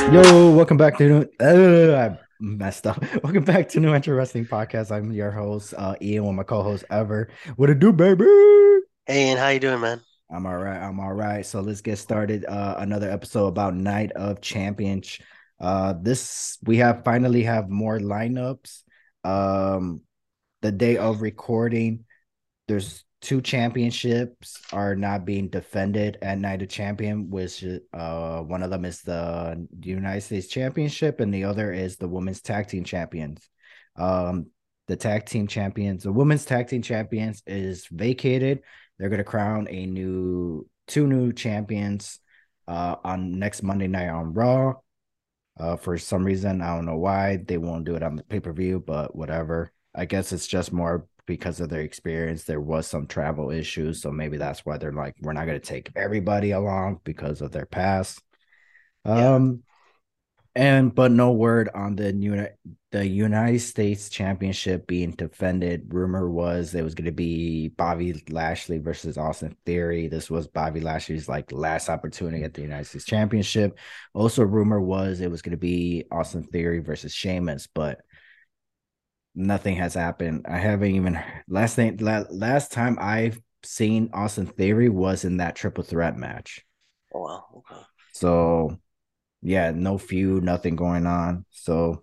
Yo, welcome back to I messed up. Welcome back to New Interesting Podcast. I'm your host, Ian, with my co-host Ever. What it do, baby? Hey, and how you doing, man? I'm all right. I'm all right. So let's get started. Another episode about Night of Champions. This we have finally have more lineups. Um, the day of recording, there's two championships are not being defended at Night of Champion, which one of them is the United States Championship and the other is the Women's Tag Team Champions. Um, the tag team champions, the women's tag team champions is vacated. They're gonna crown a new two new champions on next Monday night on Raw. For some reason, I don't know why they won't do it on the pay-per-view, but whatever. I guess it's just more because of their experience. There was some travel issues, so maybe that's why they're like, we're not going to take everybody along because of their past. Yeah. Um, and but no word on the United States Championship being defended. Rumor was it was going to be Bobby Lashley versus Austin Theory. This was Bobby Lashley's like last opportunity at the United States Championship. Also, rumor was it was going to be Austin Theory versus Sheamus, but nothing has happened. I haven't even last time I've seen Austin Theory was in that triple threat match. Oh, wow. Okay. So yeah, no feud, nothing going on. So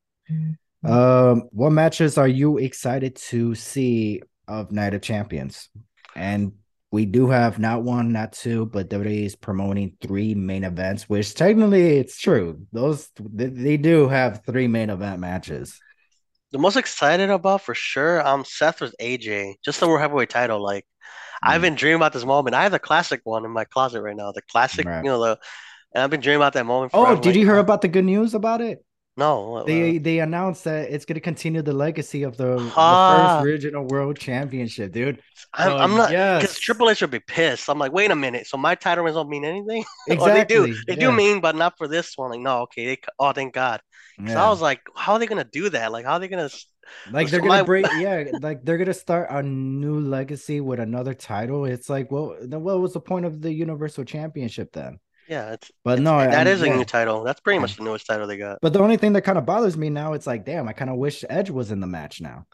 what matches are you excited to see of Night of Champions? And we do have not one, not two, but WWE is promoting three main events, which technically it's true. Those they do have three main event matches. The most excited about for sure, Seth with AJ, just the World Heavyweight title. Like, I've Mm, been dreaming about this moment. I have the classic one in my closet right now. The classic, right. and I've been dreaming about that moment Oh, forever. I'm did like, you hear ah, about the good news about it? no, They announced that it's going to continue the legacy of the first ah, original world championship, dude. I'm So I'm not because yes, Triple H would be pissed. I'm like, wait a minute, so my title wins don't mean anything, or exactly. they do Yeah. mean, but not for this one. Like, no, okay, oh, thank God, because I Yeah. was like, how are they gonna do that? Like, how are they gonna? Like they're So gonna my break, yeah, like they're gonna start a new legacy with another title. It's like, well, then what was the point of the Universal Championship then? Yeah, But no, that I'm is a yeah, new title. That's pretty yeah. much the newest title they got. But the only thing that kind of bothers me now, it's like, damn, I kind of wish Edge was in the match now.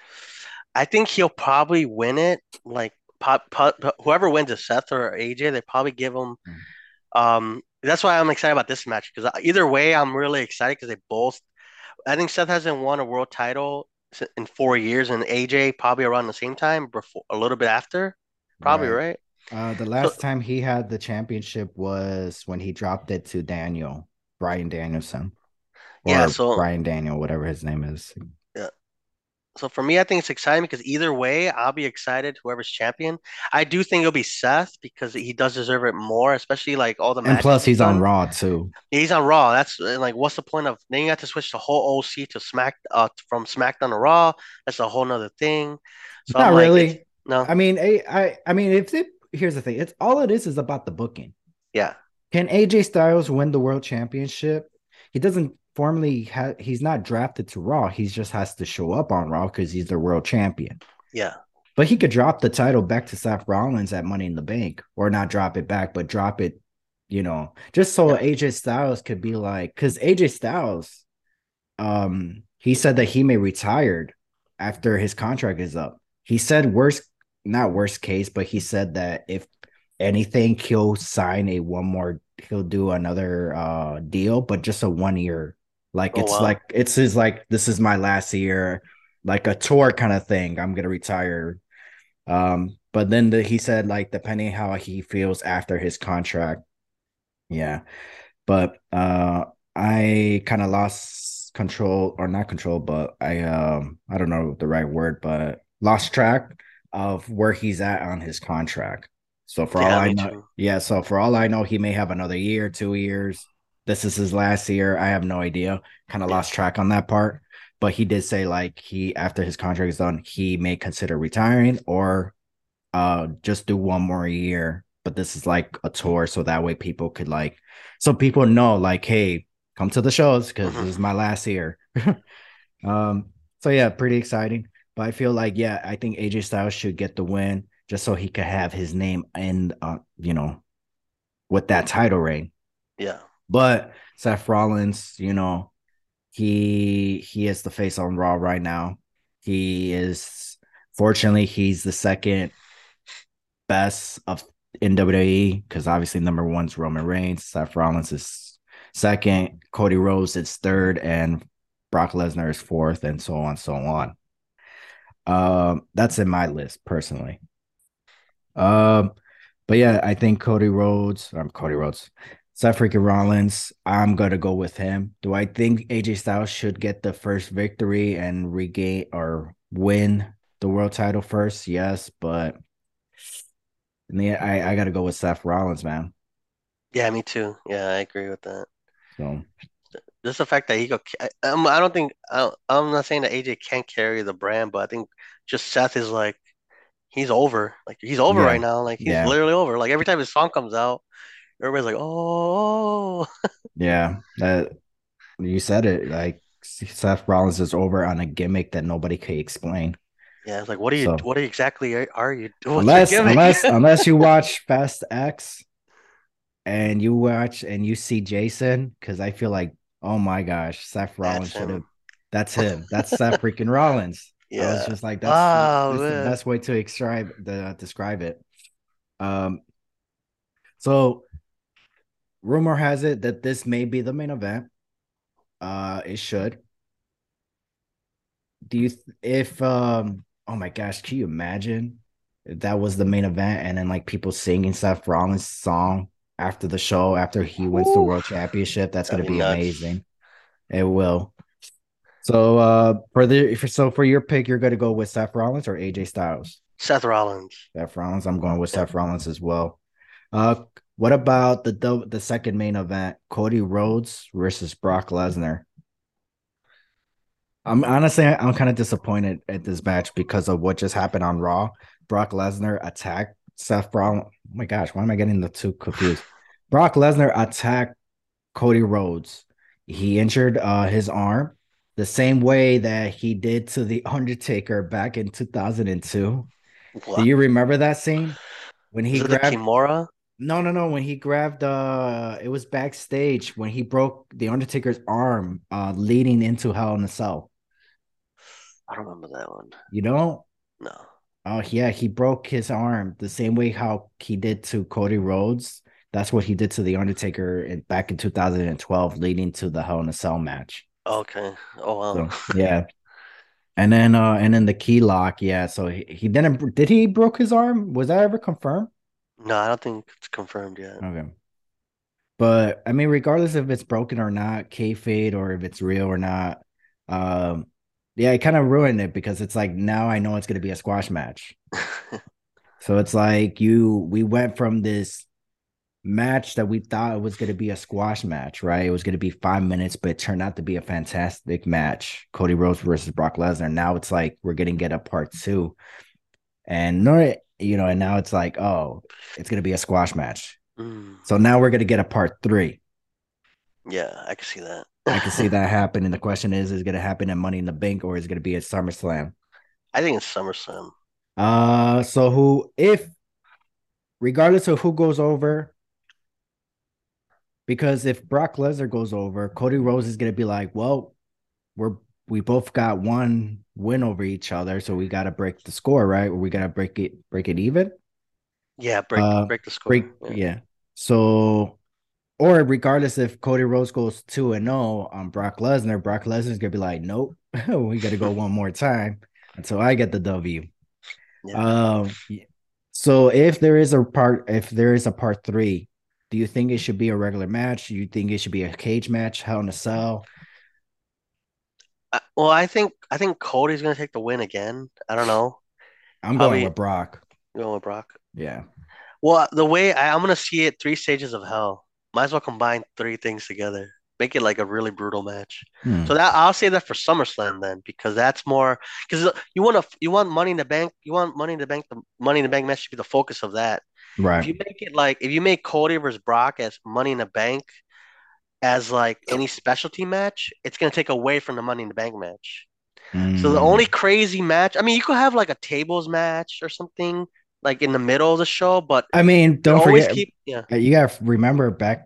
I think he'll probably win it. Like whoever wins it, Seth or AJ, they probably give him. Mm. That's why I'm excited about this match because either way, I'm really excited because they both. I think Seth hasn't won a world title in 4 years, and AJ probably around the same time, before a little bit after, probably Right. right. The So last time he had the championship was when he dropped it to Daniel, Brian Danielson, yeah, or Brian Daniel, whatever his name is. yeah, So for me, I think it's exciting because either way, I'll be excited whoever's champion. I do think it'll be Seth because he does deserve it more, especially like all the And matches plus, he's he's on done. Raw too. He's on Raw. That's like, what's the point of then you have to switch the whole OC to from SmackDown to Raw. That's a whole nother thing. So I'm Not like, it's really. no, I mean, if it here's the thing, it's all it is about the booking. yeah, Can AJ Styles win the world championship? He doesn't formally have. He's not drafted to Raw. He just has to show up on Raw because he's the world champion. yeah, But he could drop the title back to Seth Rollins at Money in the Bank, or not drop it back, but drop it, just so yeah. AJ Styles could be like, because AJ Styles, he said that he may retire after his contract is up. He said not worst case, but he said that if anything, he'll sign he'll do another deal, but just a 1 year. Oh wow. It's his like this is my last year, like a tour kind of thing. I'm gonna retire. But then he said like depending how he feels after his contract, yeah. But I kind of lost control or not control, but I don't know the right word, but lost track of where he's at on his contract. So for all Yeah, I me know, too. yeah, so for all I know, he may have another year, 2 years. This is his last year. I have no idea. Kind of Yeah. lost track on that part. But he did say like he after his contract is done, he may consider retiring or just do one more year, but this is like a tour so that way people could like so people know like hey, come to the shows because this is Hmm. my last year. um so yeah, pretty exciting, but I feel like yeah, I think AJ Styles should get the win just so he could have his name in with that title reign. Yeah. But Seth Rollins, he is the face on Raw right now. He is fortunately he's the second best of in WWE because obviously number one's Roman Reigns, Seth Rollins is second, Cody Rhodes is third, and Brock Lesnar is fourth, and so on, so on. That's in my list personally. Um, but yeah, I think Cody Rhodes, Seth freaking Rollins. I'm gonna go with him. Do I think AJ Styles should get the first victory and regain or win the world title first? Yes, but yeah, I gotta go with Seth Rollins, man. Yeah, me too. Yeah, I agree with that. So Just the fact that I don't think I'm not saying that AJ can't carry the brand, but I think just Seth is like he's over. Like he's over right yeah, now. Like he's yeah, literally over. Like every time his song comes out, everybody's like, oh, yeah. That you said it. Like Seth Rollins is over on a gimmick that nobody can explain. yeah. It's like, So what exactly are you? What's your unless gimmick? unless unless you watch Fast X and you watch and you see Jason, because I feel like, oh my gosh, Seth That's Rollins should have. him. That's him. That's Seth freaking Rollins. I was Yeah. just like, Oh that's the man. best way to describe it. Um, so rumor has it that this may be the main event. It should. Do you if oh my gosh, can you imagine if that was the main event and then like people singing Seth Rollins' song after the show after he wins the Woo. world championship? That's gonna That'd be be nuts. amazing. It will. So for your pick, you're gonna go with Seth Rollins or AJ Styles? Seth Rollins. Seth Rollins. I'm going with Yep. Seth Rollins as well. What about the second main event? Cody Rhodes versus Brock Lesnar. I'm kind of disappointed at this match because of what just happened on Raw. Brock Lesnar attacked Seth Rollins. Oh my gosh, why am I getting the two confused? Brock Lesnar attacked Cody Rhodes. He injured his arm the same way that he did to the Undertaker back in 2002. Do What? you remember that scene when he Was it the grabbed? Kimura? No, when he grabbed it was backstage when he broke the Undertaker's arm leading into Hell in a Cell. I don't remember that one. You know? No. Oh yeah, he broke his arm the same way how he did to Cody Rhodes. That's what he did to the Undertaker back in 2012, leading to the Hell in a Cell match. Okay. Oh wow. So yeah, and then the key lock, yeah. So he didn't. Did he broke his arm? Was that ever confirmed? No, I don't think it's confirmed yet. Okay, but I mean, regardless if it's broken or not, kayfabe or if it's real or not, um, yeah, it kind of ruined it because it's like now I know it's gonna be a squash match. So it's like we went from this match that we thought it was going to be a squash match, right? It was going to be 5 minutes, but it turned out to be a fantastic match. Cody Rhodes versus Brock Lesnar. Now it's like we're going to get a part two, and no, and now it's like, oh, it's going to be a squash match. Mm, So now we're going to get a part three. yeah, I can see I can see that. that happen, and the question is it going to happen at Money in the Bank or is it going to be at SummerSlam? I think it's SummerSlam. So who, if regardless of who goes over, because if Brock Lesnar goes over, Cody Rhodes is going to be like, well, we're we both got one win over each other, so we got to break the score, right? Or we got to break it even. Yeah, Uh, break the score. break Yeah. yeah. So or regardless if Cody Rhodes goes 2-0 on Brock Lesnar's gonna be like, nope, we got to go one more time until I get the W. Yeah. Yeah. So if there is a part three, do you think it should be a regular match? Do you think it should be a cage match, Hell in a Cell? Well, I think Cody's gonna take the win again. I don't know. I'm going Probably with Brock. going with Brock. Yeah. Well, the way I'm gonna see it, three stages of hell. Might as well combine three things together. Make it like a really brutal match. So Hmm. that I'll say that for SummerSlam then, because that's more because you want Money in the Bank, you want Money in the Bank, the Money in the Bank match should be the focus of that. Right. If you make Cody versus Brock as Money in the Bank as like any specialty match, it's gonna take away from the Money in the Bank match. So the only Mm, crazy match, I mean, you could have like a tables match or something, like in the middle of the show, but I mean, they don't always forget, keep yeah. you gotta remember back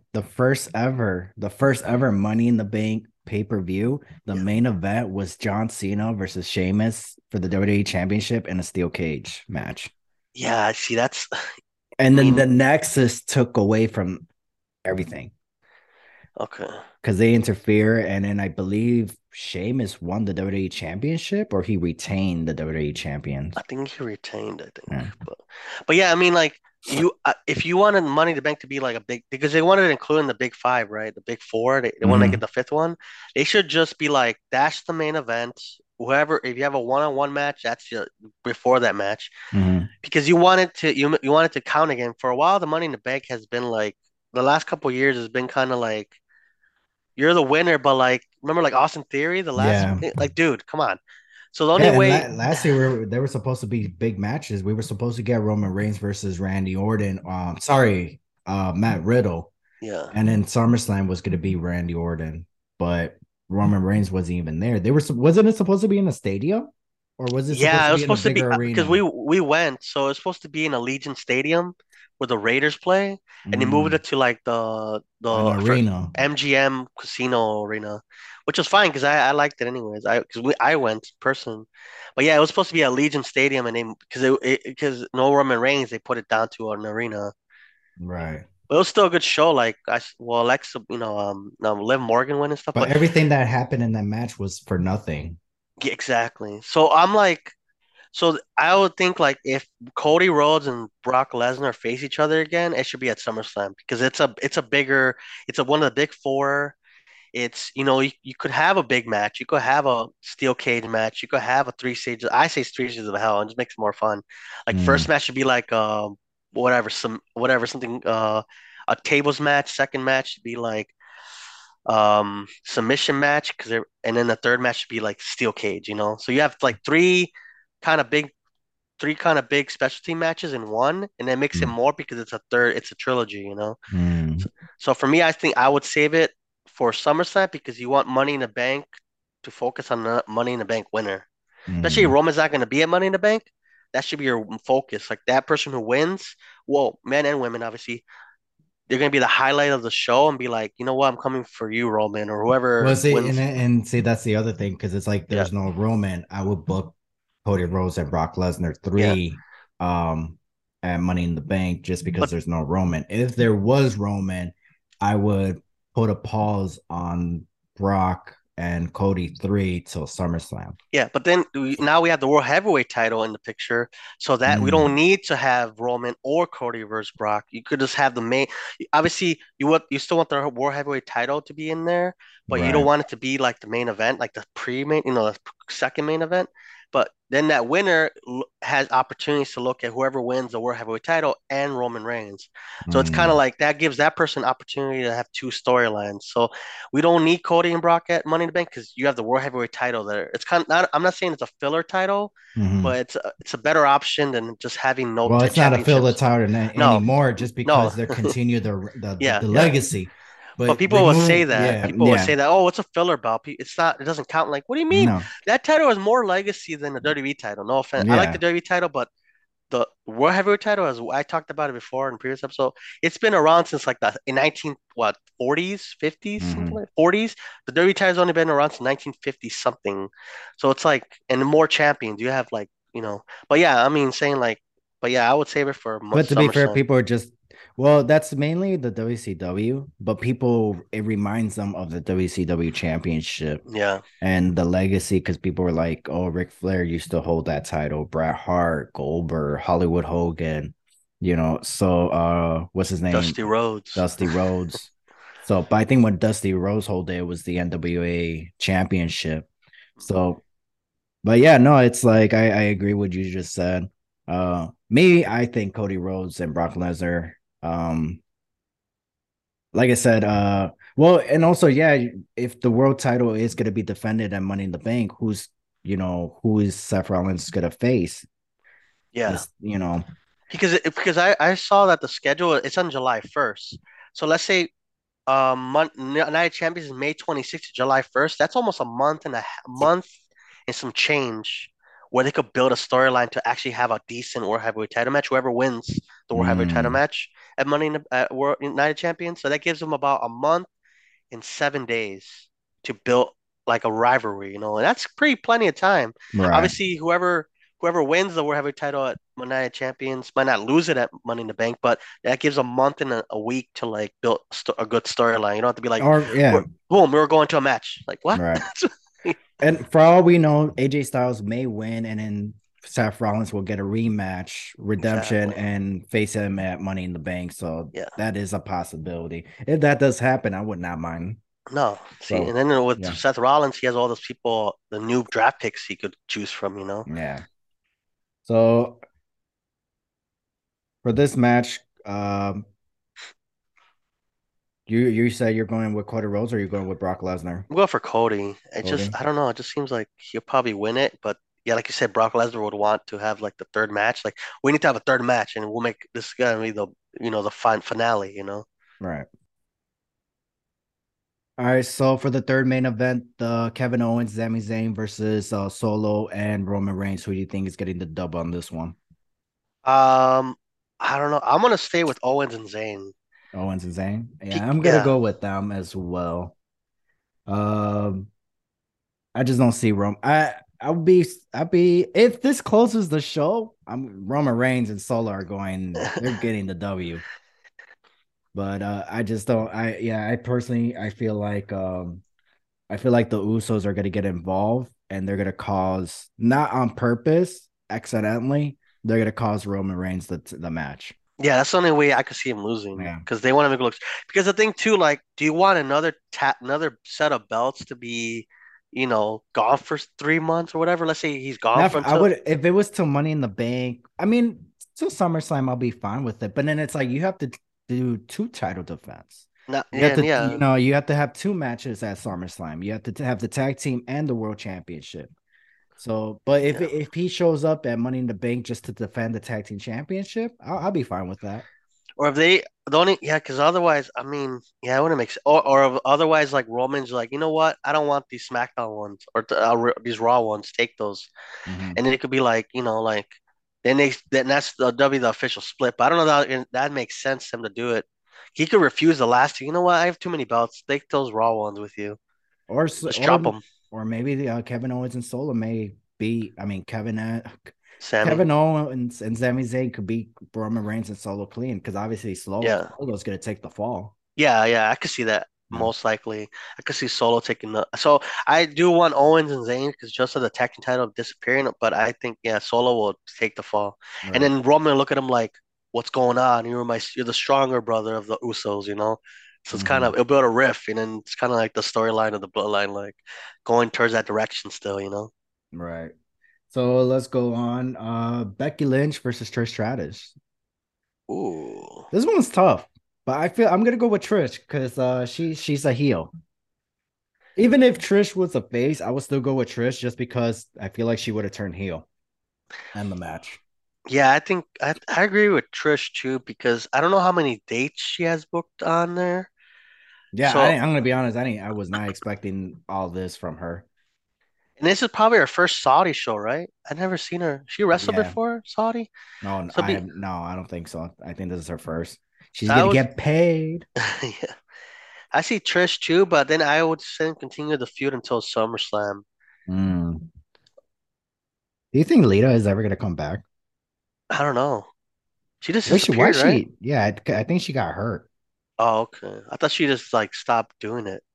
the first ever Money in the Bank pay-per-view. The Yeah. main event was John Cena versus Sheamus for the WWE Championship in a steel cage match. Yeah, see that's And I then mean, the Nexus took away from everything okay. because they interfere. And then I believe Sheamus won the WWE Championship or he retained the WWE I Champions. think he retained, I think. Yeah. But yeah, I mean like you if you wanted Money in the Bank to be like a big because they wanted to include in the big five, right? The big four, they want to make it Mhm. the fifth one. They should just be like that's the main event. Whoever if you have a one-on-one match, that's your before that match. Mhm. Because you want it to count again. For a while, the Money in the Bank has been like the last couple of years has been kind of like you're the winner, but like remember like Austin Theory, the last Yeah. like dude, come on. So the only Yeah, and way, last year they were supposed to be big matches. We were supposed to get Roman Reigns versus Randy Orton. Sorry, Matt Riddle, yeah, and then SummerSlam was going to be Randy Orton, but Roman Reigns wasn't even there. Wasn't it supposed to be in a stadium, or was it supposed yeah, to it was be in a supposed to be bigger because arena? we went, so it was supposed to be in Allegiant Stadium where the Raiders play, and they moved Mm, it to like an for arena, MGM Casino Arena, which was fine because I liked it anyways. I went in person, but yeah, it was supposed to be Allegiant Stadium, and they because no Roman Reigns, they put it down to an arena. right? But it was still a good show. Like well, Alexa, Liv Morgan went and stuff, But but everything that happened in that match was for nothing. yeah, exactly. So I'm like. So I would think like if Cody Rhodes and Brock Lesnar face each other again, it should be at SummerSlam because it's a bigger it's a one of the big four. It's you could have a big match, you could have a steel cage match, you could have a three stages. I say three stages of hell, and just makes it more fun. Like first Mm, match should be like whatever something a tables match. Second match should be like submission match and then the third match should be like steel cage. So you have like kind of big three kind of big specialty matches in one, and then mix it mm, more because it's a trilogy. mm, So for me, I think I would save it for SummerSlam because you want Money in the Bank to focus on the Money in the Bank winner. Especially if mm. Roman's not going to be at Money in the Bank. That should be your focus. Like that person who wins, well, men and women, obviously, they're going to be the highlight of the show and be like, you know what, I'm coming for you, Roman, or Well, whoever see, wins. and see, that's the other thing because it's like Yeah, there's no Roman. I would book Cody Rhodes and Brock Lesnar yeah. 3, at Money in the Bank just because But there's no Roman. If there was Roman, I would put a pause on Brock and Cody 3 till SummerSlam. Yeah, but then now we have the World Heavyweight title in the picture, so that we don't Mm, need to have Roman or Cody versus Brock. You could just have the main. Obviously, you still want the World Heavyweight title to be in there, but you don't right. want it to be like the main event, like the pre-main, the second main event. But then that winner has opportunities to look at whoever wins the World Heavyweight title and Roman Reigns. So it's kind of Mm, like that gives that person opportunity to have two storylines. So we don't need Cody and Brock at Money in the Bank because you have the World Heavyweight title there. It's kind of not. I'm not saying it's a filler title, mhm. but it's a better option than just having no Well, it's not a fill the championships. title No, anymore just no, because they're continue the yeah. legacy, But but people will say remove, that. yeah, People will yeah, say that. Oh, it's a filler belt. It's not. It doesn't count. Like, what do you mean? no, That title has more legacy than the WWE title. No offense. I like the yeah. WWE title, but the World Heavyweight title, as I talked about it before in the previous episode, it's been around since like the in 19 what 40s, 50s, something Mhm. like 40s. The WWE title's only been around since 1950 something. So it's like and more champions. You have like, but yeah, I mean saying like but yeah, I would save it for But to be fair, SummerSlam. people are just well, that's mainly the WCW, but people it reminds them of the WCW championship Yeah. and the legacy because people were like, oh, Ric Flair used to hold that title, Bret Hart, Goldberg, Hollywood Hogan, so what's his name? Dusty Rhodes. Dusty Rhodes. So, but I think when Dusty Rhodes hold it was the NWA championship. So but yeah, no, it's like I agree with what you just said. Me, I think Cody Rhodes and Brock Lesnar. Like I said, well, and also, yeah, if the world title is gonna be defended at Money in the Bank, who is Seth Rollins gonna face? Yeah. This, you know, Because I saw that the schedule it's on July 1st. So let's say Night of Champions is May 26th to July 1st. That's almost a month and a month and some change where they could build a storyline to actually have a decent World Heavyweight title match. Whoever wins the World Heavyweight title Mm, match at Money in the World United Champions. So that gives them about a month and 7 days to build like a rivalry, and that's pretty plenty of time. right. Obviously, whoever wins the World Heavyweight title at United Champions might not lose it at Money in the Bank, but that gives a month and a week to like build a good storyline. You don't have to be like, Or yeah, boom, we're going to a match. Like what? right. And for all we know, AJ Styles may win, and then Seth Rollins will get a rematch, redemption, Exactly. and face him at Money in the Bank. So Yeah. that is a possibility. If that does happen, I would not mind. No. See, and So then with yeah, Seth Rollins, he has all those people, the new draft picks he could choose from. yeah. So for this match, you said you're going with Cody Rhodes, or you're going with Brock Lesnar? I'm going for Cody. It just, Cody. I don't know. It just seems like he'll probably win it. But yeah, like you said, Brock Lesnar would want to have like the third match. Like we need to have a third match, and we'll make this gonna be the finale. Right. All right, so for the third main event, the Kevin Owens, Sami Zayn versus Solo and Roman Reigns. Who do you think is getting the dub on this one? Um, I don't know. I'm gonna stay with Owens and Zayn. Owens and Zayn. Yeah, I'm gonna Yeah, go with them as well. Um, I just don't see Roman. I'll be if this closes the show. I'm Roman Reigns and Solo are going. They're getting the W. But I just don't. I personally I feel like the Usos are gonna get involved and they're gonna cause not on purpose, accidentally. They're gonna cause Roman Reigns the match. yeah. That's the only way I could see him losing Yeah. because they want to make it look. Because the thing too, like, do you want another set of belts to be, gone for 3 months or whatever? Let's say he's gone Now, for I until would if it was to Money in the Bank. I mean, till SummerSlam, I'll be fine with it. But then it's like you have to do two title defense. not. You have Yeah, to, yeah. you have to have two matches at SummerSlam. You have to have the tag team and the world championship. So, but if Yeah. if he shows up at Money in the Bank just to defend the tag team championship, I'll be fine with that. Or if they the only yeah, because otherwise, I mean, yeah, it wouldn't make sense. Or if otherwise, like Roman's like, you know what? I don't want these SmackDown ones or these Raw ones. Take those, Mhm. and then it could be like, like then that's the official split. But I don't know that makes sense to him to do it. He could refuse the last two. You know what? I have too many belts. Take those Raw ones with you. Or Just or drop them, or maybe Kevin Owens and Solo may be. I mean, Sammy. Kevin Owens and Sami Zayn could beat Roman Reigns and Solo clean because obviously Yeah. Solo's gonna take the fall. Yeah, yeah, I could see that Yeah. most likely. I could see Solo taking the. So I do want Owens and Zayn because just of the tag team title disappearing, but I think yeah, Solo will take the fall, and Right. then Roman will look at him like, "What's going on? You're the stronger brother of the Usos." So it's kind Hmm. of it'll build a riff, and then it's kind of like the storyline of the bloodline, like going towards that direction still. Right. So let's go on. Becky Lynch versus Trish Stratus. Ooh, This one's tough, but I feel I'm gonna go with Trish because she's a heel. Even if Trish was a face, I would still go with Trish just because I feel like she would have turned heel in the match. yeah, I think I agree with Trish too because I don't know how many dates she has booked on there. Yeah, So I'm gonna be honest. I was not expecting all this from her. And this is probably her first Saudi show, right? I've never seen her. She wrestled Yeah. before Saudi. No, So be no, I don't think so. I think this is her first. She's so I gonna was get paid. yeah. I see Trish too, but then I would say continue the feud until SummerSlam. Mm. Do you think Lita is ever gonna come back? I don't know. She just Why disappeared, right? she? Yeah, I think she got hurt. Oh, okay. I thought she just like stopped doing it.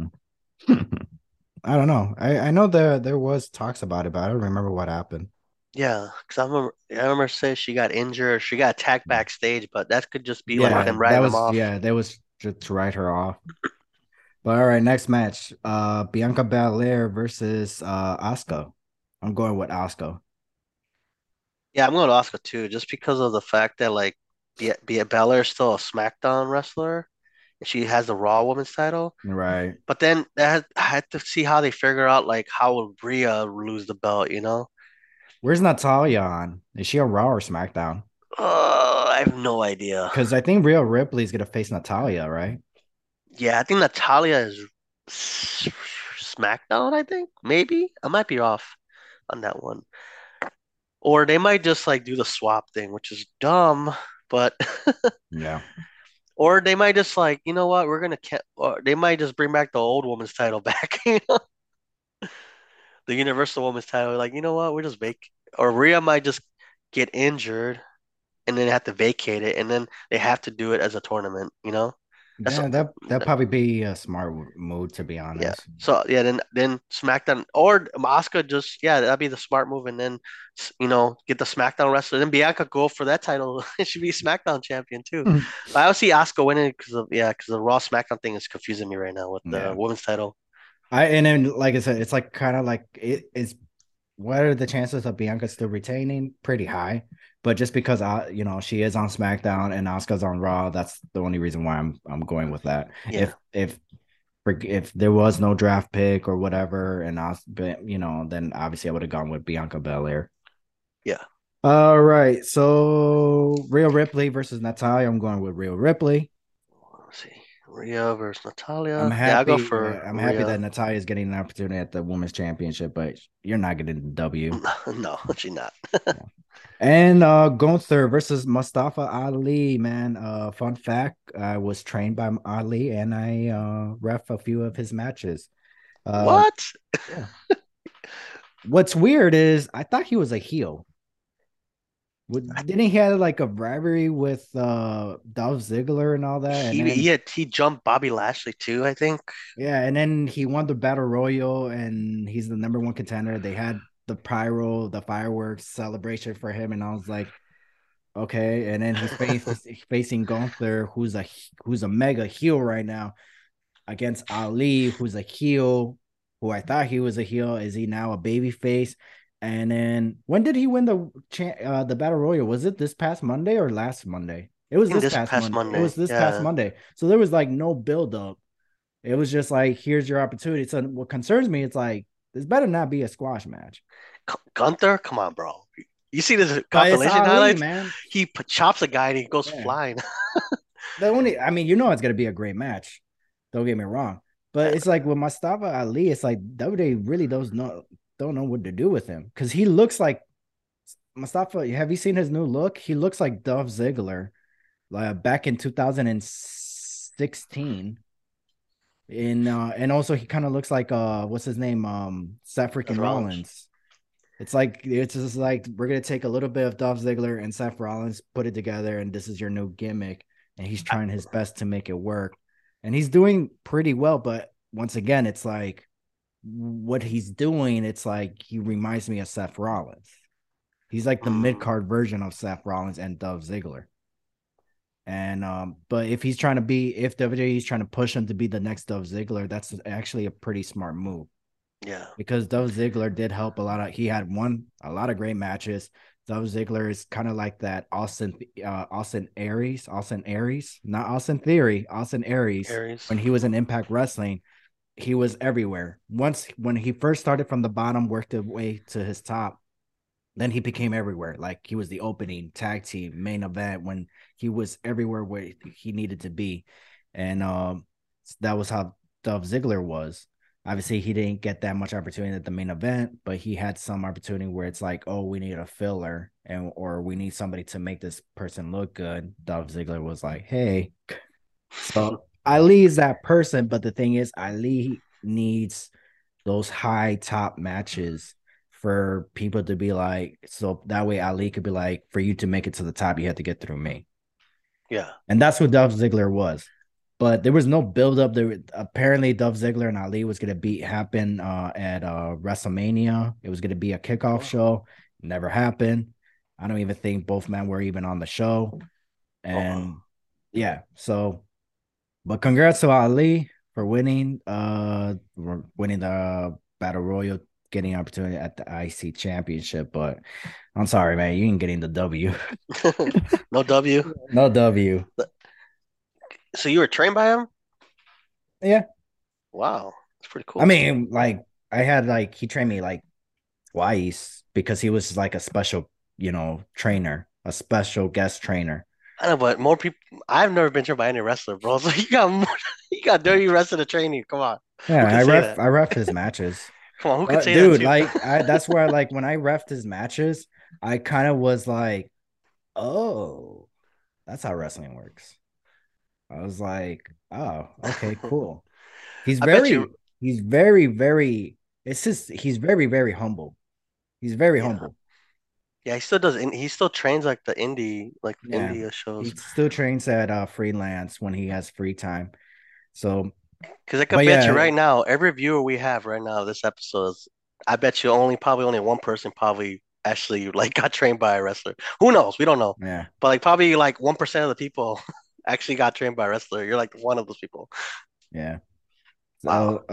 I don't know. I know there was talks about it, but I don't remember what happened. Yeah, because I remember saying she got injured or she got attacked backstage, but that could just be like Yeah, them writing them off. that was just to write her off. But all right, next match. Bianca Belair versus Asuka. I'm going with Asuka. Yeah, I'm going to Asuka too, just because of the fact that like be it Belair is still a SmackDown wrestler and she has the Raw Women's title. Right. But then I had to see how they figure out like how will Rhea lose the belt. Where's Natalia on? Is she on Raw or SmackDown? I have no idea. Because I think Rhea Ripley's gonna face Natalia, right? Yeah, I think Natalia is SmackDown, I think. Maybe. I might be off on that one. Or they might just like do the swap thing, which is dumb, but Yeah. or they might just like, you know what, we're gonna or they might just bring back the old woman's title back, the Universal Women's title. Like, you know what, we're just or Rhea might just get injured and then have to vacate it, and then they have to do it as a tournament. That's Yeah, that probably be a smart move, to be yeah. honest. So yeah, then SmackDown or Asuka just yeah, that'd be the smart move, and then get the SmackDown wrestler. Then Bianca go for that title. It should be SmackDown champion too. But I don't see Asuka winning because the Raw SmackDown thing is confusing me right now with the Yeah. women's title. And then like I said, it's like kind of like it is. What are the chances of Bianca still retaining? Pretty high, but just because she is on SmackDown and Asuka's on Raw, that's the only reason why I'm going with that. Yeah. If there was no draft pick or whatever, and then obviously I would have gone with Bianca Belair. Yeah. All right, so Rhea Ripley versus Natalia. I'm going with Rhea Ripley. Let's see. Rhea versus I'm Natalia. Yeah, I'll go happy. for Yeah, I'm happy that Rhea. Natalia is getting an opportunity at the Women's Championship, but you're not getting the W. No, she's not. Yeah. And Gunther versus Mustafa Ali, man. Fun fact, I was trained by Ali and I ref a few of his matches. Uh What? yeah. What's weird is I thought he was a heel. Didn't he have like a rivalry with Dolph Ziggler and all that? And then He jumped Bobby Lashley too, I think. yeah, and then he won the battle royal and he's the number one contender. They had the pyro, the fireworks celebration for him, and I was like, okay, and then he's facing Gunther, who's a mega heel right now, against Ali, who's a heel, who I thought he was a heel. Is he now a baby face? And then when did he win the battle royal? Was it this past Monday or last Monday? It I was think this this past past Monday. It was Monday. this past Yeah. Monday. So there was like no build up. It was just like, here's your opportunity. So what concerns me, it's like this better not be a squash match. Gunther, come on, bro. You see this But it's compilation Ali, highlights? man. Chops a guy and he goes Yeah. flying. I mean, it's gonna be a great match. Don't get me wrong, but it's like with Mustafa Ali, it's like WWE really don't know what to do with him because he looks like Mustafa. Have you seen his new look? He looks like Dolph Ziggler, like back in 2016. And also he kind of looks like what's his name, Seth Seth freaking Rollins. Rollins. It's just like we're gonna take a little bit of Dolph Ziggler and Seth Rollins, put it together, and this is your new gimmick. And he's trying his best to make it work, and he's doing pretty well. But once again, it's like what he's doing. It's like he reminds me of Seth Rollins. He's like the mid Mm, card version of Seth Rollins and Dolph Ziggler. And but if WWE is trying to push him to be the next Dolph Ziggler, that's actually a pretty smart move yeah. because Dolph Ziggler did help a lot of. He had won a lot of great matches. Dolph Ziggler is kind of like that Austin Aries, not Austin Theory, Austin Aries. Aries. When he was in Impact Wrestling, he was everywhere. Once when he first started from the bottom, worked his way to his top, then he became everywhere. Like he was the opening tag team main event when he was everywhere where he needed to be, and that was how Dolph Ziggler was. Obviously, he didn't get that much opportunity at the main event, but he had some opportunity where it's like, oh, we need a filler, or we need somebody to make this person look good. Dolph Ziggler was like, hey, so Ali is that person, but the thing is, Ali needs those high top matches for people to be like, so that way Ali could be like, for you to make it to the top, you have to get through me. Yeah. And that's what Dolph Ziggler was. But there was no build up. There apparently Dolph Ziggler and Ali was gonna happen at WrestleMania. It was gonna be a kickoff show. Never happened. I don't even think both men were even on the show. Oh wow. And yeah, so but congrats to Ali for winning the battle royal, getting an opportunity at the IC championship. But I'm sorry, man, you ain't getting the W. No W. No W. So you were trained by him? Yeah. Wow. That's pretty I cool. mean, like I had like he trained me like twice because he was like a special, trainer, a special guest trainer. I know, but more people. I've never been trained by any wrestler, bro. So you got more, you got dirty wrestler to train you. Come on, Yeah, who could say that? I ref his matches. Come on, who could But say that dude, too? like that's where like when I refed his matches, I kind of was like, oh, that's how wrestling works. I was like, oh, okay, cool. He's I bet you. very, he's very, very, it's just, he's very, very humble. He's very Yeah, humble. yeah. He still does. He still trains like the indie, like Yeah. India He shows. still trains at freelance when he has free time. So, Because I but could bet you yeah, right now, every viewer we have right now, this episode is, I bet you probably only one person probably actually like got trained by a wrestler. Who knows? We don't know. yeah, But like probably like 1% of the people actually got trained by a wrestler. You're like one of those people. yeah. Wow. So,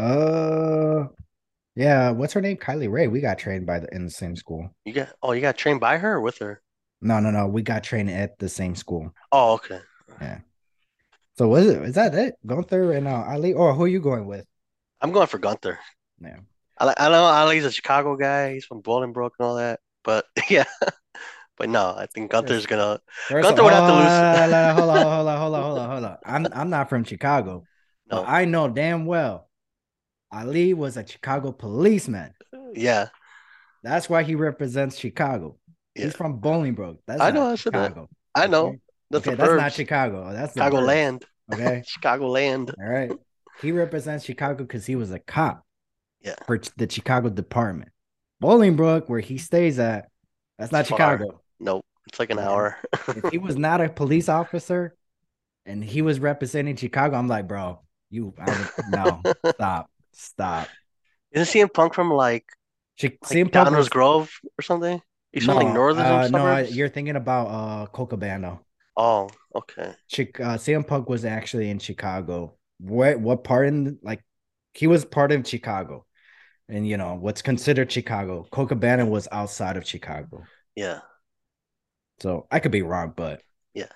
yeah, what's her name? Kylie Ray. We got trained by in the same school. You got trained by her or with her? No, no, no. We got trained at the same school. Oh, okay. Yeah. So was it? Is that it? Gunther and Ali, or who are you going with? I'm going for Gunther. Yeah. I know Ali's a Chicago guy. He's from Bolingbrook and all that. But yeah, but no, I think First, first of Gunther would have to lose. hold on, hold on, hold on, hold on, hold on. I'm not from Chicago, but No. I know damn well Ali was a Chicago policeman. Yeah. That's why he represents Chicago. Yeah. He's from Bolingbrook. That's I know not I said that. Chicago. I know. Okay. That's the Okay, that's not burbs. Chicago. That's the Chicago burbs. land. Okay. Chicago land. All right. He represents Chicago because he was a cop Yeah. for the Chicago department. Bolingbrook, where he stays at, that's It's not far. Chicago. Nope. It's like an And hour. if he was not a police officer and he was representing Chicago, I'm like, bro, no, stop, stop. Isn't CM Punk from like CM Punk Downers was Grove or something? He's from like no, northern no, suburbs. you're thinking about Cocabamba. Oh, okay. CM Punk was actually in Chicago. What part in like he was part of Chicago, and what's considered Chicago. Cocabamba was outside of Chicago, Yeah. so I could be wrong, Yeah.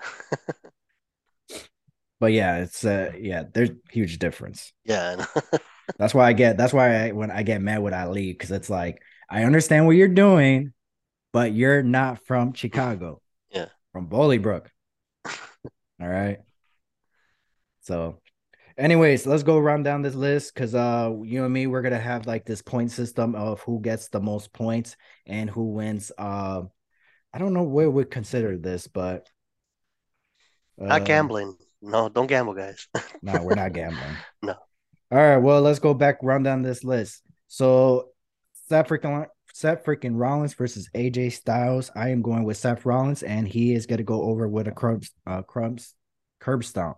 but yeah, it's yeah, there's huge difference. Yeah. That's why when I get mad with Ali because it's like I understand what you're doing, but you're not from Chicago, Yeah. from Bolingbrook. All right, so anyways, let's go run down this list because you and me, we're gonna have like this point system of who gets the most points and who wins. I don't know where we consider this, but Not uh gambling. No, don't gamble, guys. no, we're not gambling. No. All right, well, let's go back, run down this list. So Seth freaking Rollins versus AJ Styles. I am going with Seth Rollins, and he is gonna go over with a curb stomp.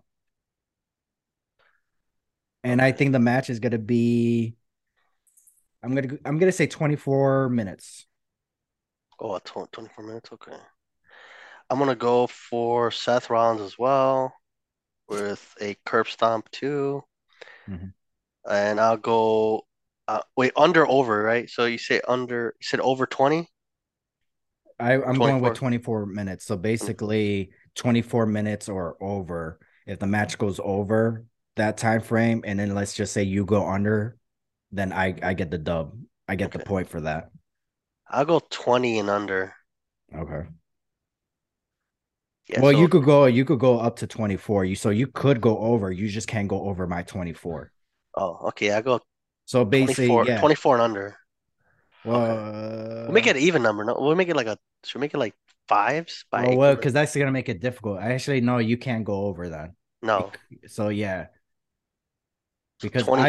And I Okay. think the match is gonna be I'm gonna say 24 minutes. Oh, 24 minutes. Okay. I'm gonna go for Seth Rollins as well with a curb stomp too, Mhm. and I'll go. Wait, under over, right? So you say under. You said over 20 or I'm going with 24? 24 minutes. So 24. basically 24 minutes or over. If the match goes over that time frame, and then let's just say you go under, then I get the dub. I get the Okay. point for that. I'll go 20 and under. Okay. Yeah. Well, So, you could go up to 24. You could go over. You just can't go over my 24. oh, okay. I go So basically, 24, yeah. 24 and under. Okay. We'll make Well, it an even number. No, we'll make it like should we make it like fives by well, increment? because that's gonna make it difficult. I actually no, you can't go over that. No. So yeah, So because 20.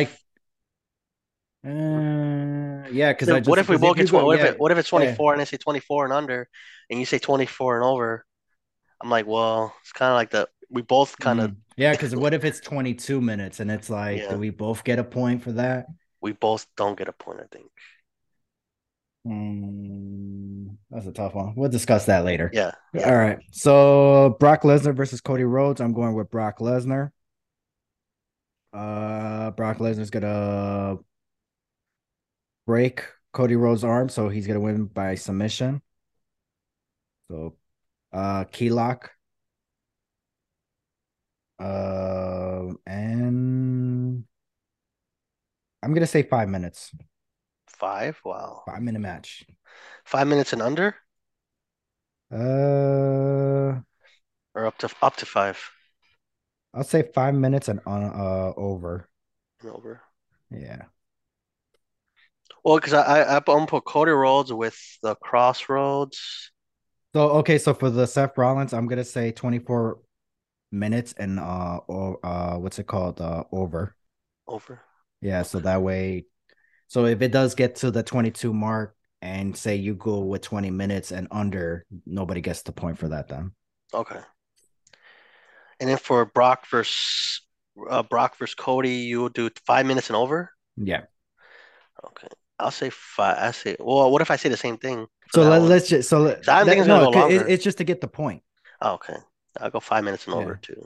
yeah, because Then I what just if we because if both you get go, yeah, what if it's yeah. 24 and I say 24 and under and you say 24 and over? I'm like, well, it's kind of like we both kind of Yeah, because what if it's 22 minutes and it's like, do yeah, we both get a point for that? we both don't get a point, I think. That's a tough one. We'll discuss that later. Yeah, All yeah. right. So Brock Lesnar versus Cody Rhodes. I'm going with Brock Lesnar. Brock Lesnar's gonna break Cody Rhodes' arm, so he's gonna win by submission. So key lock. And I'm gonna say 5 minutes. Five. Wow. 5 minute match. 5 minutes and under Uh, or up to five I'll say 5 minutes and on over. and over. Yeah. Well, because I'm gonna put Cody Rhodes with the Crossroads So okay, so for the Seth Rollins, I'm gonna say 24 minutes and or what's it called? Over. over. Yeah, so Okay. that way, so if it does get to the 22 mark and say you go with 20 minutes and under, nobody gets the point for that then. Okay. And then for Brock versus Cody, you will do 5 minutes and over. Yeah. Okay. I'll say five. I say. Well, what if I say the same thing for So that one? let's just so So I'm thinking that it's gonna no, go longer. it's just to get the point. Oh, okay. I'll go 5 minutes and over Yeah. too.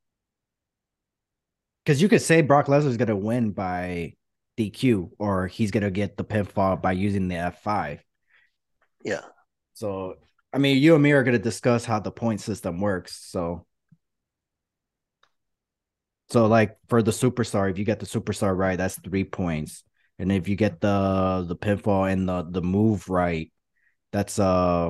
Because you could say Brock Lesnar's gonna win by DQ or he's gonna get the pinfall by using the F5. Yeah. So I mean, you and me are gonna discuss how the point system works. So like for the superstar, if you get the superstar right, that's 3 points. And if you get the pinfall and the move right, that's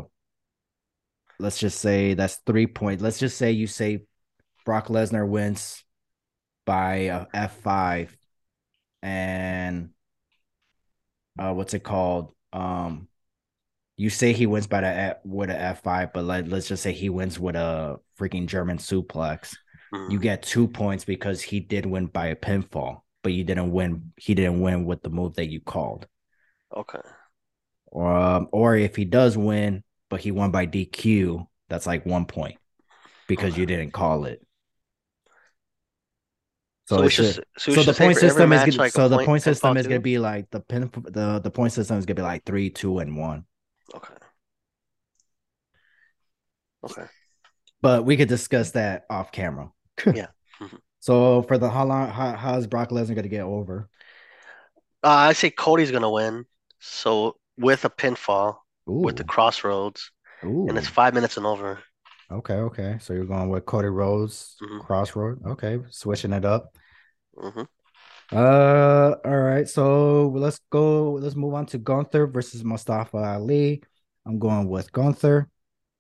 let's just say that's 3 points. Let's just say you say Brock Lesnar wins by F5 and what's it called? You say he wins by with a F5, but let's just say he wins with a freaking German suplex. You Mm, get 2 points because he did win by a pinfall, but you didn't win. He didn't win with the move that you called. okay. Or if he does win, but he won by DQ, that's like 1 point because Okay. you didn't call it. So So we it's should just so we should say for every match like a so the point point system pinfall is gonna too. be like the point system is gonna be like 3, 2, and 1. Okay. Okay. But we could discuss that off camera. Yeah. Mhm. So for the how long how is Brock Lesnar gonna get over? I say Cody's gonna win. So with a pinfall, with the Ooh, Crossroads, and it's ooh. 5 minutes and over. Okay, okay. So you're going with Cody Rhodes, Hmm. Crossroad. Okay, switching it up. Hmm. All right. So let's go. Let's move on to Gunther versus Mustafa Ali. I'm going with Gunther.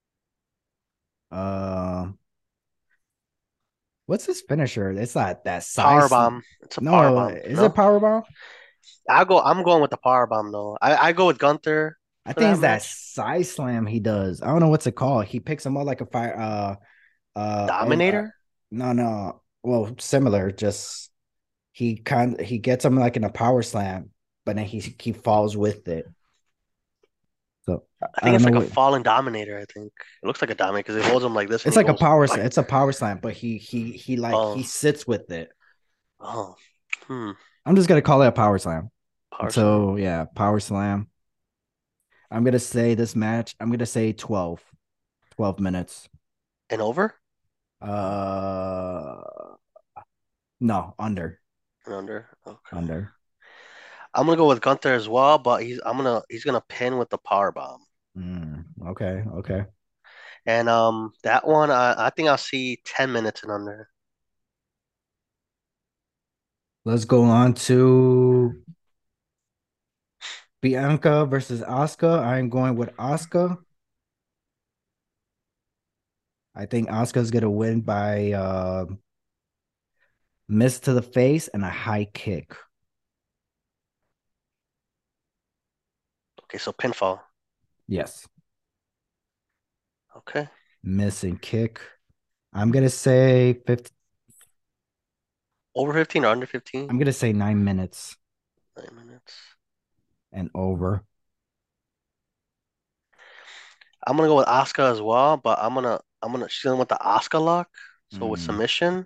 Uh, what's his finisher? It's not that Power size. bomb. It's a power No, bomb. is it No, Powerbomb? I'm going with the power bomb though. I go with Gunther I for think that it's that match. side slam he does. I don't know what's it called. He picks him up like a fire. Over. Dominator. No, no. Well, similar. Just he gets him like in a power slam, but then he falls with it. So I I think don't it's know like a what. falling Dominator. I think it looks like a Dominator because he holds him like this and It's he like a goes power slam. like, It's a power slam, but he like oh, he sits with it. oh, hmm, I'm just gonna call it a power slam. power slam So yeah, power slam. I'm gonna say this match. I'm gonna say 12 minutes. and over Uh, no, and under. Okay, under. I'm gonna go with Gunther as well, but he's gonna pin with the power bomb. Okay, okay. And that one I think I'll see 10 minutes and under. Let's go on to Bianca versus Asuka. I'm going with Asuka. I think Asuka's gonna win by miss to the face and a high kick. Okay, so pinfall. Yes, Okay, miss and kick. I'm gonna say 50. over 15 or under 15? I'm gonna say 9 minutes 9 minutes. and over. I'm gonna go with Asuka as well, but she's gonna want the Asuka lock. So with Mm, submission,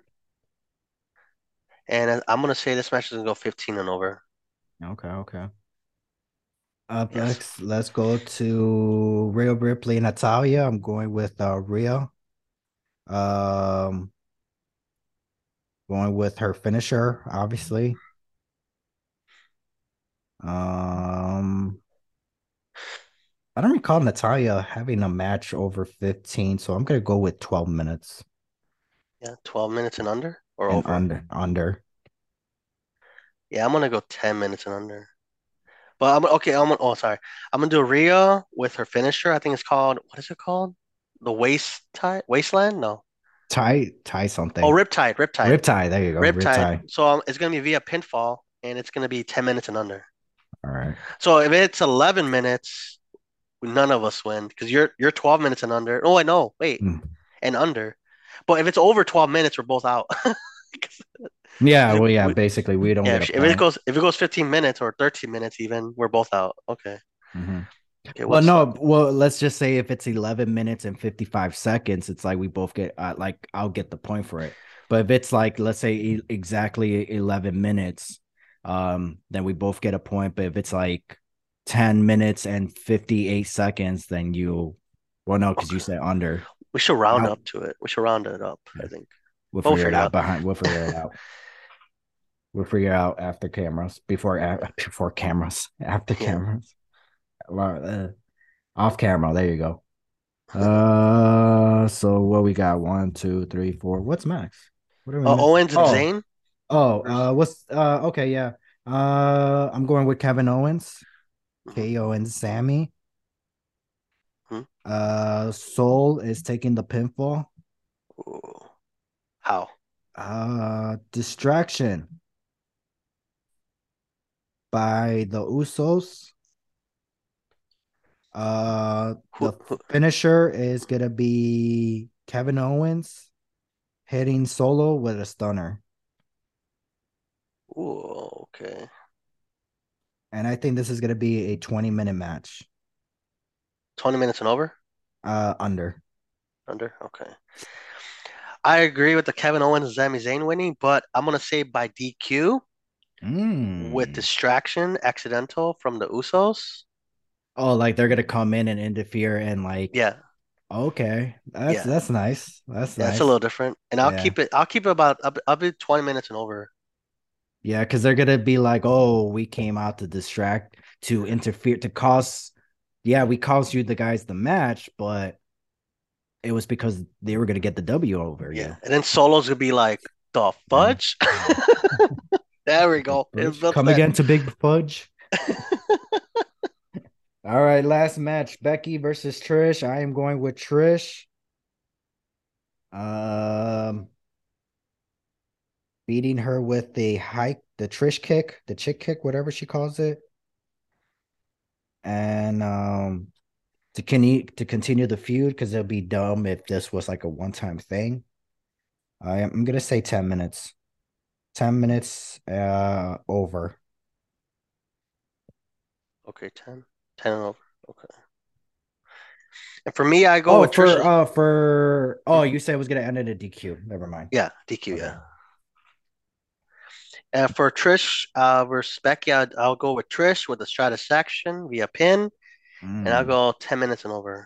and I'm gonna say this match is gonna go 15 and over. okay, okay. Up Yes. next, let's go to Rhea Ripley and Natalia. I'm going with Rhea. Um, going with her finisher, obviously. Um, I don't recall Natalia having a match over 15, so I'm gonna go with 12 minutes Yeah, 12 minutes and under or and over. under. Yeah, I'm gonna go 10 minutes and under. But I'm okay. Oh, sorry. I'm gonna do Rhea with her finisher. I think it's called, what is it called? The Wasteland? No. Tie Oh, something. Riptide, Riptide, Riptide. There you go. Riptide. Riptide. So it's gonna be via pinfall, and it's gonna be 10 minutes and under. All right. So if it's 11 minutes, none of us win because you're 12 minutes and under. Oh, I know. Wait, Mm. and under. But if it's over 12 minutes, we're both out. Yeah, If well, yeah, we, basically we don't yeah, get a if it point. goes if it goes 15 minutes or 13 minutes even, we're both out. Okay. Hmm. Okay, Well, what's up? no, well, let's just say if it's 11 minutes and 55 seconds, it's like we both get like I'll get the point for it. But if it's like let's say exactly 11 minutes, then we both get a point. But if it's like 10 minutes and 58 seconds, then you well no, because you Okay. said under. We should round I'll, up to it. We should round it up, I think. we'll But we'll figure it figure it out out. behind we'll figure it out. We'll figure it out after cameras, before cameras, after Yeah. cameras. Well, off camera. There you go. So what we got? One, two, three, four. What's max? What are we missing? Owens and Zayn versus. What's okay, yeah. I'm going with Kevin Owens, Mhm. KO and Sammy. Mhm. Soul is taking the pinfall. Ooh. How? Distraction by the Usos. The Who? finisher is gonna be Kevin Owens hitting Solo with a stunner. Ooh, okay. And I think this is gonna be a 20-minute match. 20 minutes and over? Under. Under? Okay. I agree with the Kevin Owens and Sami Zayn winning, but I'm gonna say by DQ with Mm. distraction, accidental from the Usos. Oh, like they're gonna come in and interfere and like, Yeah, okay, that's yeah, that's nice. That's yeah. It's a nice. little different, and I'll Yeah, keep it. I'll keep it about. I'll be 20 minutes and over. yeah, because they're gonna be like, oh, we came out to distract, to interfere, to cause. Yeah, we caused you the guys the match, but it was because they were gonna get the W over Yeah, you. and then Solo's gonna be like, the Yeah. fudge. There we Big go. It Fudge. built Come that. again to Big Fudge. All right, last match: Becky versus Trish. I am going with Trish. Um, beating her with the Trish kick, the chick kick, whatever she calls it, and to continue the feud because it'll be dumb if this was like a one-time thing. I'm gonna say 10 minutes. 10 minutes over. Okay, 10. 10 and over. Okay. And for me, I go Oh, with Trisha. you said it was gonna end in a DQ. Never mind. Yeah, DQ. Okay. Yeah. And for Trish versus Becky, I'll go with Trish with the Stratus action via pin, and I'll Mm. go 10 minutes and over.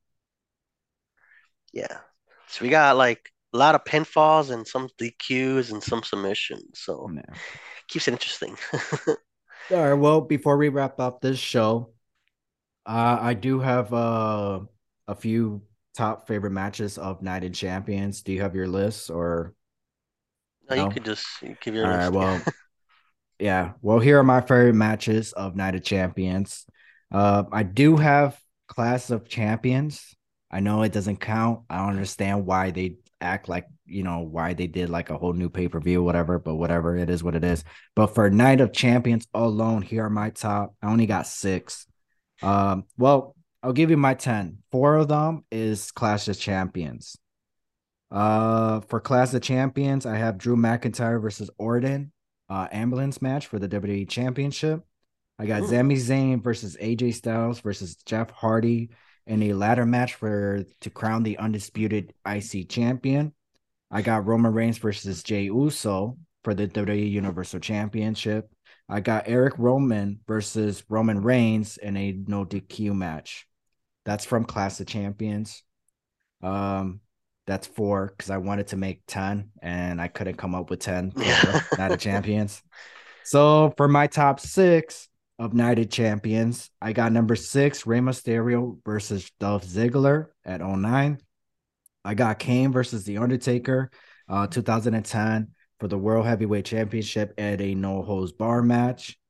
Yeah. So we got like a lot of pinfalls and some DQs and some submissions. So Yeah. keeps it interesting. All right. Well, before we wrap up this show, I do have a few top favorite matches of Night of Champions. Do you have your list or No, you no? could just give your All right. list. Yeah. Well, yeah. Well, here are my favorite matches of Night of Champions. I do have Class of Champions. I know it doesn't count. I don't understand why they act like, why they did like a whole new pay-per-view, whatever, but whatever, it is what it is. But for Night of Champions alone, here are my top. I only got six. Well, I'll give you my 10. Four of them is Clash of Champions. For Clash of Champions, I have Drew McIntyre versus Orton, ambulance match for the WWE Championship. I got Hmm. Sami Zayn versus AJ Styles versus Jeff Hardy in a ladder match to crown the undisputed IC champion. I got Roman Reigns versus Jey Uso for the WWE Universal Championship. I got Eric Roman versus Roman Reigns in a no DQ match. That's from Clash of Champions. Um, that's four because I wanted to make 10 and I couldn't come up with 10 Yeah. for Night of Champions. So for my top six of Night of Champions, I got number six, Rey Mysterio versus Dolph Ziggler at 09. I got Kane versus The Undertaker, 2010 for the World Heavyweight Championship at a no holds bar match.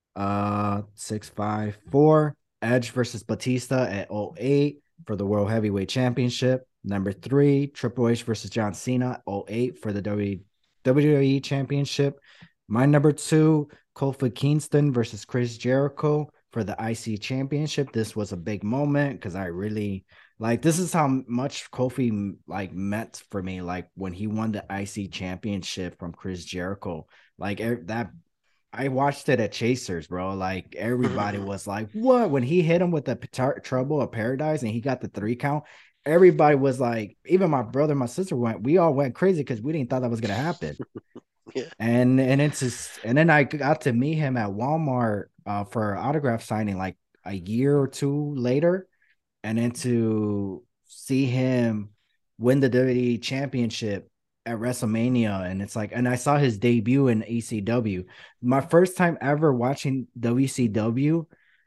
654 Edge versus Batista at 08 for the World Heavyweight Championship. Number three, Triple H versus John Cena 08 for the WWE Championship. My number two, Kofi Kingston versus Chris Jericho for the IC championship. This was a big moment because I really like this is how much Kofi like meant for me. Like when he won the IC championship from Chris Jericho, like that I watched it at Chasers, bro. Like everybody Mhm. was like, "What?" When he hit him with the Trouble of Paradise and he got the 3 count. Everybody was like, even my brother, my sister went. We all went crazy because we didn't thought that was gonna happen. Yeah. And it's just, and then I got to meet him at Walmart for autograph signing like a year or two later, and then to see him win the WWE championship at WrestleMania. And it's like, and I saw his debut in ECW. My first time ever watching WCW,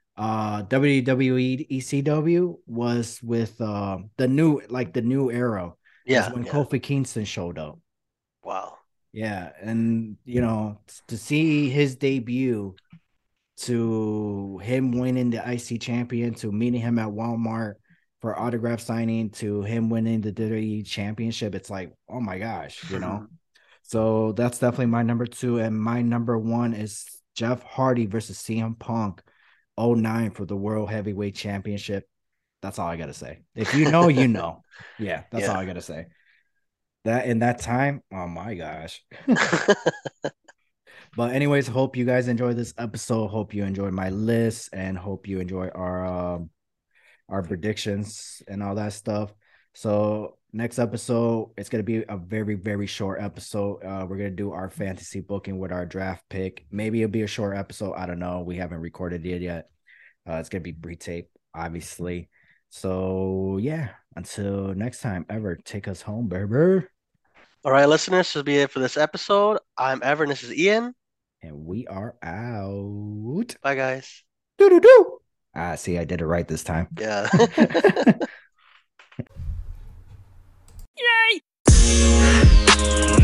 WWE ECW was with the new era was Yeah. when Yeah. Kofi Kingston showed up. Wow. Yeah, and to see his debut, to him winning the IC champion, to meeting him at Walmart for autograph signing, to him winning the WWE championship, it's like, oh my gosh. So that's definitely my number two, and my number one is Jeff Hardy versus CM Punk, '09 for the World Heavyweight Championship. That's all I gotta say. If you know, you know. Yeah, that's all Yeah. I gotta say. That in that time, oh my gosh. But anyways, hope you guys enjoy this episode. Hope you enjoy my list and hope you enjoy our predictions and all that stuff. So next episode, it's gonna be a very, very short episode. We're gonna do our fantasy booking with our draft pick. Maybe it'll be a short episode. I don't know. We haven't recorded it yet. It's gonna be pre-tape, obviously. So yeah, until next time, ever take us home, baby. All right, listeners, this will be it for this episode. I'm Ever, and this is Ian. And we are out. Bye, guys. Do do do. Ah, see, I did it right this time. Yeah. Yay!